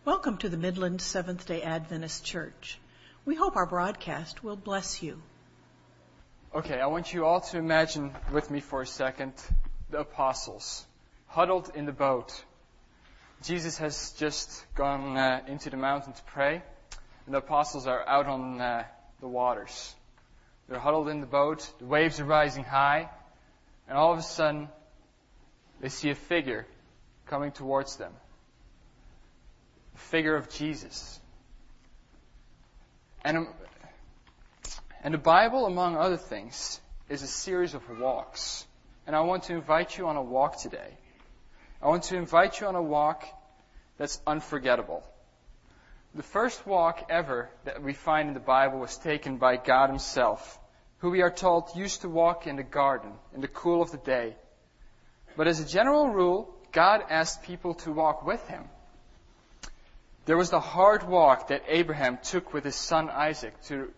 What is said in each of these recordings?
Welcome to the Midland Seventh-day Adventist Church. We hope our broadcast will bless you. Okay, I want you all to imagine with me for a second the apostles huddled in the boat. Jesus has just gone into the mountain to pray, and the apostles are out on the waters. They're huddled in the boat, the waves are rising high, and all of a sudden they see a figure coming towards them. The figure of Jesus. And the Bible, among other things, is a series of walks. And I want to invite you on a walk today. I want to invite you on a walk that's unforgettable. The first walk ever that we find in the Bible was taken by God Himself, who we are told used to walk in the garden in the cool of the day. But as a general rule, God asked people to walk with Him. There was the hard walk that Abraham took with his son Isaac to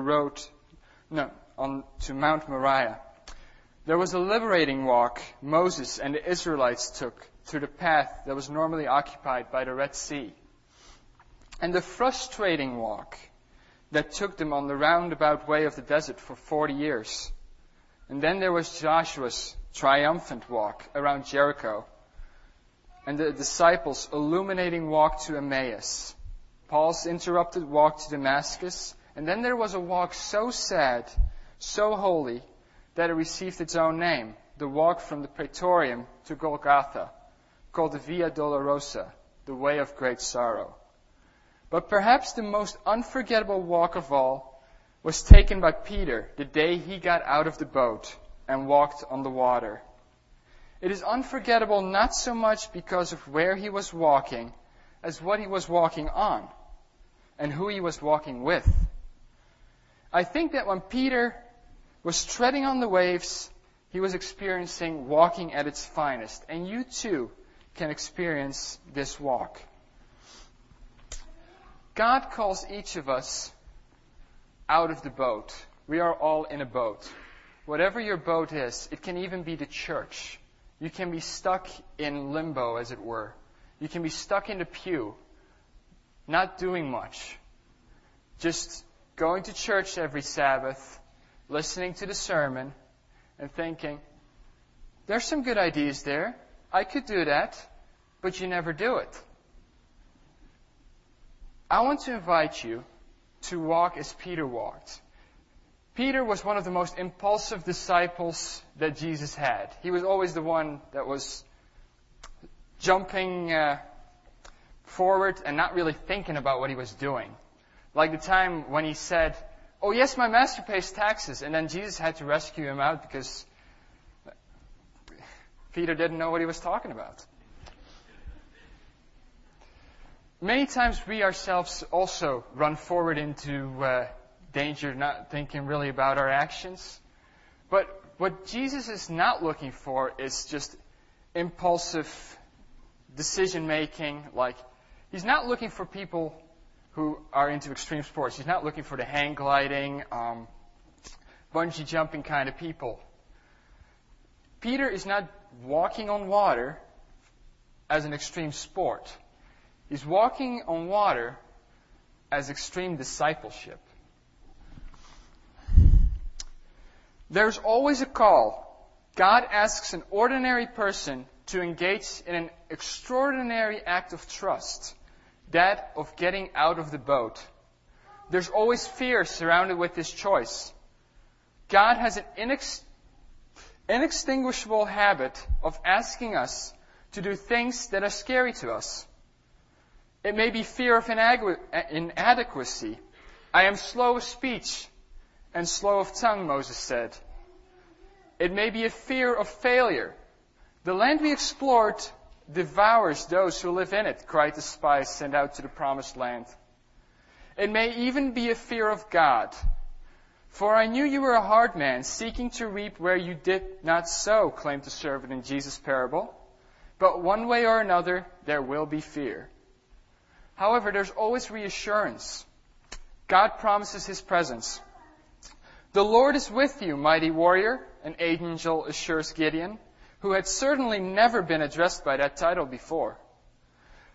Mount Moriah. There was a liberating walk Moses and the Israelites took through the path that was normally occupied by the Red Sea. And the frustrating walk that took them on the roundabout way of the desert for 40 years. And then there was Joshua's triumphant walk around Jericho, and the disciples' illuminating walk to Emmaus, Paul's interrupted walk to Damascus, and then there was a walk so sad, so holy, that it received its own name, the walk from the Praetorium to Golgotha, called the Via Dolorosa, the way of great sorrow. But perhaps the most unforgettable walk of all was taken by Peter the day he got out of the boat and walked on the water. It is unforgettable not so much because of where he was walking, as what he was walking on, and who he was walking with. I think that when Peter was treading on the waves, he was experiencing walking at its finest, and you too can experience this walk. God calls each of us out of the boat. We are all in a boat. Whatever your boat is, it can even be the church. You can be stuck in limbo, as it were. You can be stuck in the pew, not doing much. Just going to church every Sabbath, listening to the sermon, and thinking, there's some good ideas there. I could do that, but you never do it. I want to invite you to walk as Peter walked. Peter was one of the most impulsive disciples that Jesus had. He was always the one that was jumping forward and not really thinking about what he was doing. Like the time when he said, "Oh yes, my master pays taxes," and then Jesus had to rescue him out because Peter didn't know what he was talking about. Many times we ourselves also run forward into danger, not thinking really about our actions. But what Jesus is not looking for is just impulsive decision-making. Like, He's not looking for people who are into extreme sports. He's not looking for the hang gliding, bungee jumping kind of people. Peter is not walking on water as an extreme sport. He's walking on water as extreme discipleship. There's always a call. God asks an ordinary person to engage in an extraordinary act of trust, that of getting out of the boat. There's always fear surrounded with this choice. God has an inextinguishable habit of asking us to do things that are scary to us. It may be fear of inadequacy. I am slow of speech and slow of tongue, Moses said. It may be a fear of failure. The land we explored devours those who live in it, cried the spies sent out to the promised land. It may even be a fear of God. For I knew you were a hard man, seeking to reap where you did not sow, claimed the servant in Jesus' parable. But one way or another, there will be fear. However, there's always reassurance. God promises His presence. The Lord is with you, mighty warrior, an angel assures Gideon, who had certainly never been addressed by that title before.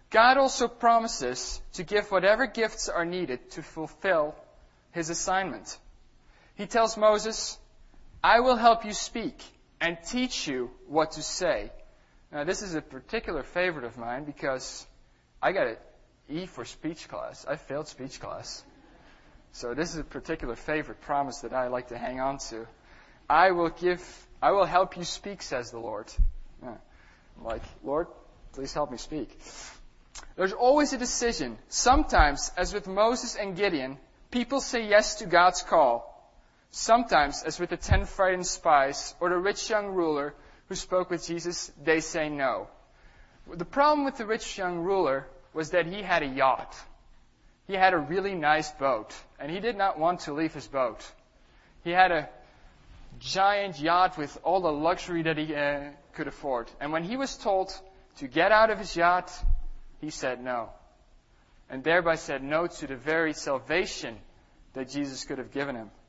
God also promises to give whatever gifts are needed to fulfill His assignment. He tells Moses, I will help you speak and teach you what to say. Now, this is a particular favorite of mine because I got an E for speech class. I failed speech class. So this is a particular favorite promise that I like to hang on to. I will help you speak, says the Lord. Yeah. I'm like, Lord, please help me speak. There's always a decision. Sometimes, as with Moses and Gideon, people say yes to God's call. Sometimes, as with the 10 frightened spies or the rich young ruler who spoke with Jesus, they say no. The problem with the rich young ruler was that he had a yacht. He had a really nice boat, and he did not want to leave his boat. He had a giant yacht with all the luxury that he could afford. And when he was told to get out of his yacht, he said no. And thereby said no to the very salvation that Jesus could have given him.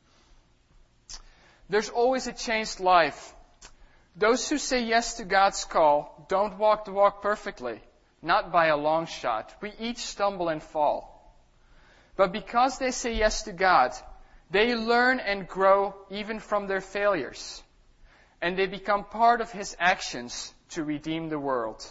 There's always a changed life. Those who say yes to God's call don't walk the walk perfectly, not by a long shot. We each stumble and fall. But because they say yes to God, they learn and grow even from their failures. And they become part of His actions to redeem the world.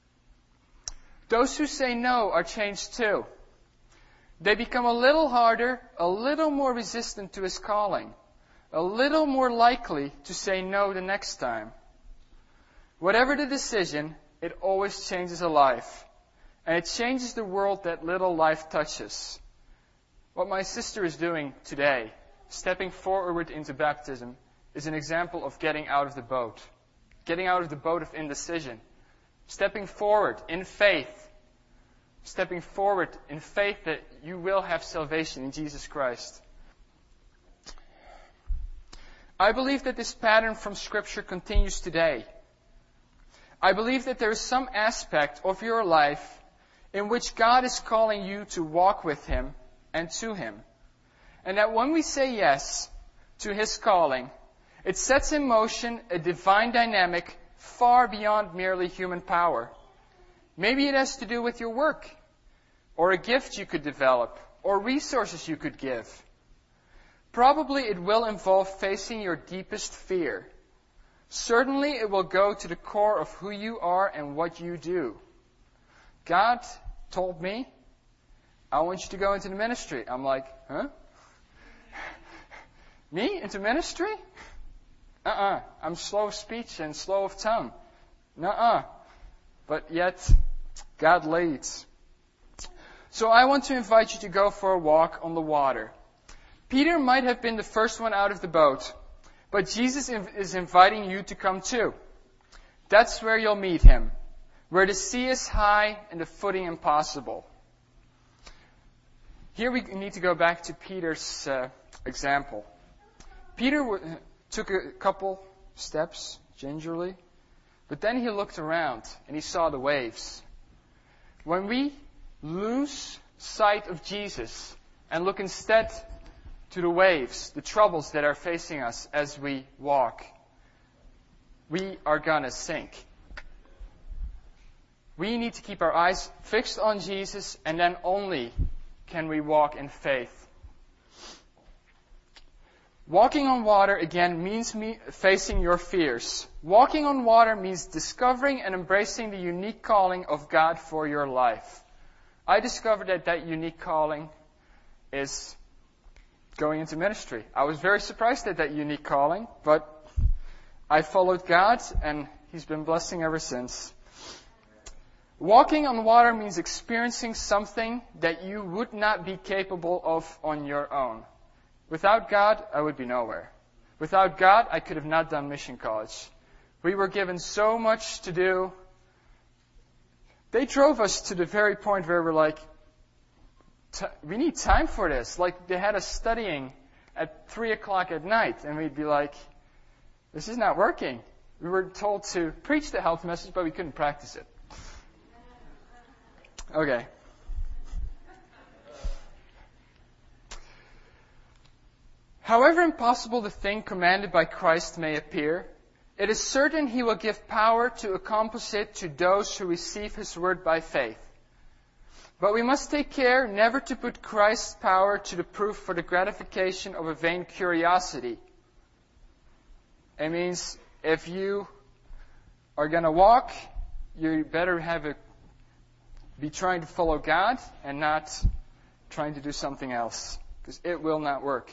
Those who say no are changed too. They become a little harder, a little more resistant to His calling, a little more likely to say no the next time. Whatever the decision, it always changes a life. And it changes the world that little life touches. What my sister is doing today, stepping forward into baptism, is an example of getting out of the boat. Getting out of the boat of indecision. Stepping forward in faith. Stepping forward in faith that you will have salvation in Jesus Christ. I believe that this pattern from Scripture continues today. I believe that there is some aspect of your life in which God is calling you to walk with Him and to Him. And that when we say yes to His calling, it sets in motion a divine dynamic far beyond merely human power. Maybe it has to do with your work, or a gift you could develop, or resources you could give. Probably it will involve facing your deepest fear. Certainly it will go to the core of who you are and what you do. God told me, I want you to go into the ministry. I'm like, huh? Me? Into ministry? I'm slow of speech and slow of tongue. But yet, God leads. So I want to invite you to go for a walk on the water. Peter might have been the first one out of the boat, but Jesus is inviting you to come too. That's where you'll meet Him, where the sea is high and the footing impossible. Here we need to go back to Peter's example. Peter took a couple steps gingerly, but then he looked around and he saw the waves. When we lose sight of Jesus and look instead to the waves, the troubles that are facing us as we walk, we are gonna sink. We need to keep our eyes fixed on Jesus, and then only can we walk in faith. Walking on water, again, means facing your fears. Walking on water means discovering and embracing the unique calling of God for your life. I discovered that unique calling is going into ministry. I was very surprised at that unique calling, but I followed God, and He's been blessing ever since. Walking on water means experiencing something that you would not be capable of on your own. Without God, I would be nowhere. Without God, I could have not done mission college. We were given so much to do. They drove us to the very point where we're like, we need time for this. Like, they had us studying at 3 o'clock at night, and we'd be like, this is not working. We were told to preach the health message, but we couldn't practice it. Okay. However impossible the thing commanded by Christ may appear, it is certain He will give power to accomplish it to those who receive His word by faith. But we must take care never to put Christ's power to the proof for the gratification of a vain curiosity. It means if you are going to walk, you better be trying to follow God and not trying to do something else, because it will not work.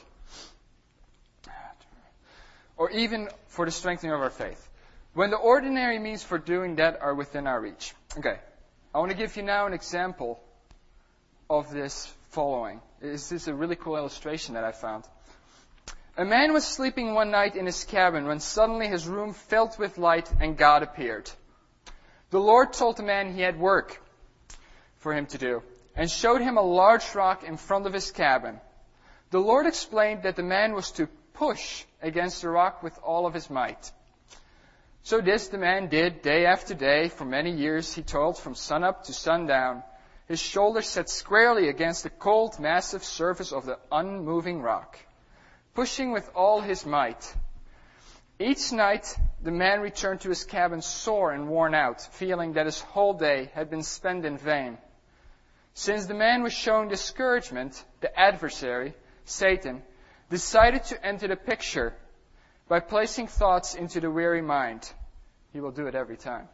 Or even for the strengthening of our faith, when the ordinary means for doing that are within our reach. Okay, I want to give you now an example of this following. This is a really cool illustration that I found. A man was sleeping one night in his cabin when suddenly his room filled with light and God appeared. The Lord told the man he had work for him to do and showed him a large rock in front of his cabin. The Lord explained that the man was to push against the rock with all of his might. So this the man did day after day. For many years he toiled from sunup to sundown, his shoulders set squarely against the cold, massive surface of the unmoving rock, pushing with all his might. Each night the man returned to his cabin sore and worn out, feeling that his whole day had been spent in vain. Since the man was showing discouragement, the adversary, Satan, decided to enter the picture by placing thoughts into the weary mind. He will do it every time.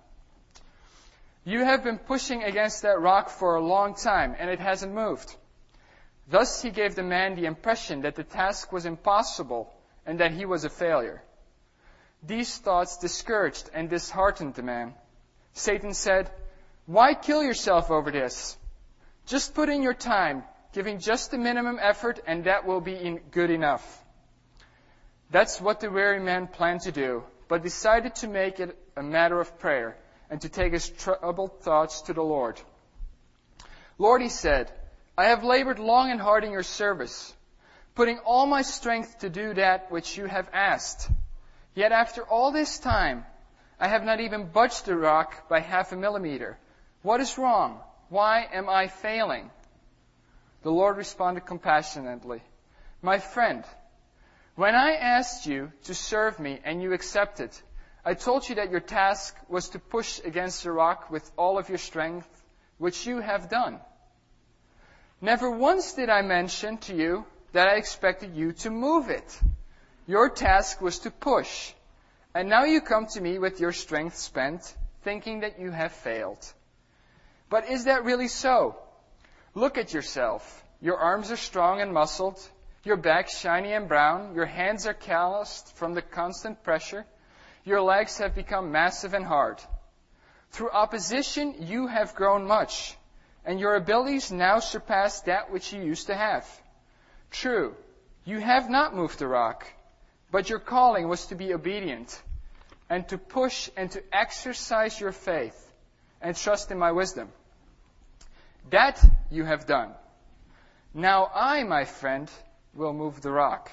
You have been pushing against that rock for a long time, and it hasn't moved. Thus he gave the man the impression that the task was impossible and that he was a failure. These thoughts discouraged and disheartened the man. Satan said, "Why kill yourself over this? Just put in your time, giving just the minimum effort, and that will be good enough." That's what the weary man planned to do, but decided to make it a matter of prayer and to take his troubled thoughts to the Lord. "Lord," he said, "I have labored long and hard in your service, putting all my strength to do that which you have asked. Yet after all this time, I have not even budged the rock by 0.5 millimeter. What is wrong? Why am I failing?" The Lord responded compassionately, "My friend, when I asked you to serve me and you accepted, I told you that your task was to push against the rock with all of your strength, which you have done. Never once did I mention to you that I expected you to move it. Your task was to push, and now you come to me with your strength spent, thinking that you have failed. But is that really so? Look at yourself. Your arms are strong and muscled, your back shiny and brown, your hands are calloused from the constant pressure, your legs have become massive and hard. Through opposition you have grown much, and your abilities now surpass that which you used to have. True, you have not moved the rock, but your calling was to be obedient, and to push and to exercise your faith, and trust in my wisdom. That you have done. Now I, my friend, will move the rock."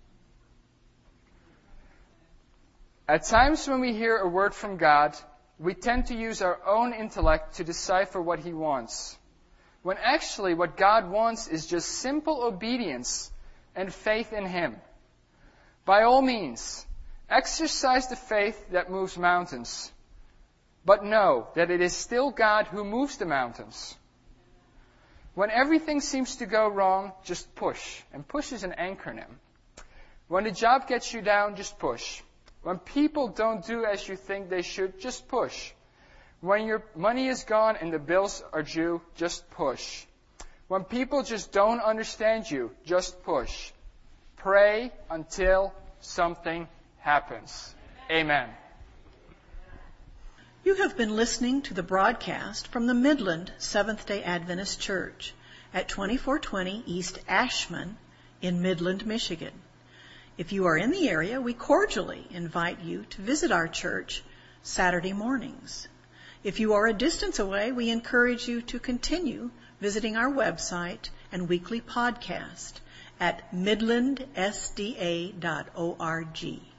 At times when we hear a word from God, we tend to use our own intellect to decipher what He wants, when actually what God wants is just simple obedience and faith in Him. By all means, exercise the faith that moves mountains, but know that it is still God who moves the mountains. When everything seems to go wrong, just push. And push is an acronym. When the job gets you down, just push. When people don't do as you think they should, just push. When your money is gone and the bills are due, just push. When people just don't understand you, just push. Pray until something happens. Amen. You have been listening to the broadcast from the Midland Seventh-day Adventist Church at 2420 East Ashman in Midland, Michigan. If you are in the area, we cordially invite you to visit our church Saturday mornings. If you are a distance away, we encourage you to continue visiting our website and weekly podcast at midlandsda.org.